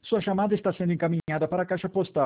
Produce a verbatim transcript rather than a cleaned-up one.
Sua chamada está sendo encaminhada para a caixa postal